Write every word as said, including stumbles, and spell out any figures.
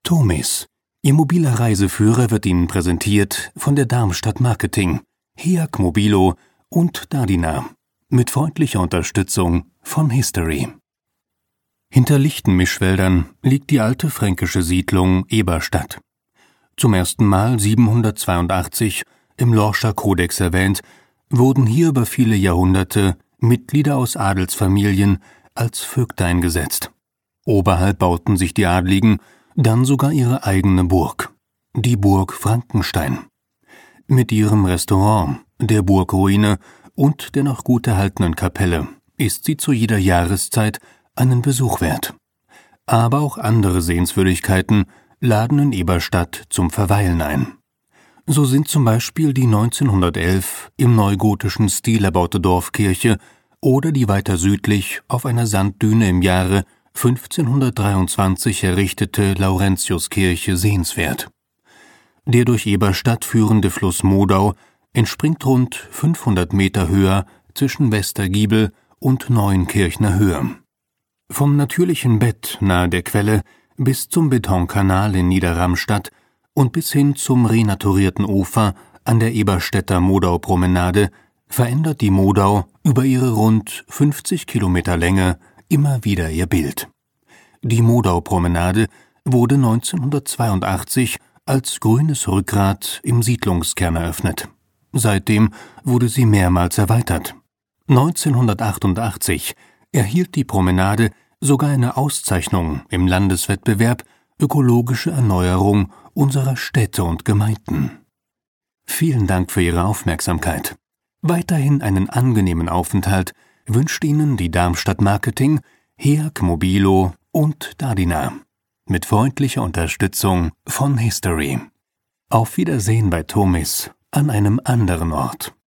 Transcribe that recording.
Tomis, Ihr mobiler Reiseführer, wird Ihnen präsentiert von der Darmstadt Marketing, H E A C Mobilo und Dardina, mit freundlicher Unterstützung von History. Hinter lichten Mischwäldern liegt die alte fränkische Siedlung Eberstadt. Zum ersten Mal siebenhundertzweiundachtzig im Lorscher Kodex erwähnt, wurden hier über viele Jahrhunderte Mitglieder aus Adelsfamilien als Vögtein gesetzt. Oberhalb bauten sich die Adligen dann sogar ihre eigene Burg, die Burg Frankenstein. Mit ihrem Restaurant, der Burgruine und der noch gut erhaltenen Kapelle ist sie zu jeder Jahreszeit einen Besuch wert. Aber auch andere Sehenswürdigkeiten laden in Eberstadt zum Verweilen ein. So sind zum Beispiel die neunzehnhundertelf im neugotischen Stil erbaute Dorfkirche oder die weiter südlich auf einer Sanddüne im Jahre fünfzehnhundertdreiundzwanzig errichtete Laurentiuskirche sehenswert. Der durch Eberstadt führende Fluss Modau entspringt rund fünfhundert Meter höher zwischen Westergiebel und Neuenkirchner Höhe. Vom natürlichen Bett nahe der Quelle bis zum Betonkanal in Niederramstadt und bis hin zum renaturierten Ufer an der Eberstädter Modaupromenade verändert die Modau über ihre rund fünfzig Kilometer Länge immer wieder ihr Bild. Die Modaupromenade wurde neunzehnhundertzweiundachtzig als grünes Rückgrat im Siedlungskern eröffnet. Seitdem wurde sie mehrmals erweitert. neunzehnhundertachtundachtzig erhielt die Promenade sogar eine Auszeichnung im Landeswettbewerb Ökologische Erneuerung unserer Städte und Gemeinden. Vielen Dank für Ihre Aufmerksamkeit. Weiterhin einen angenehmen Aufenthalt wünscht Ihnen die Darmstadt Marketing, H E A C Mobilo und Dardina mit freundlicher Unterstützung von History. Auf Wiedersehen bei Tomis an einem anderen Ort.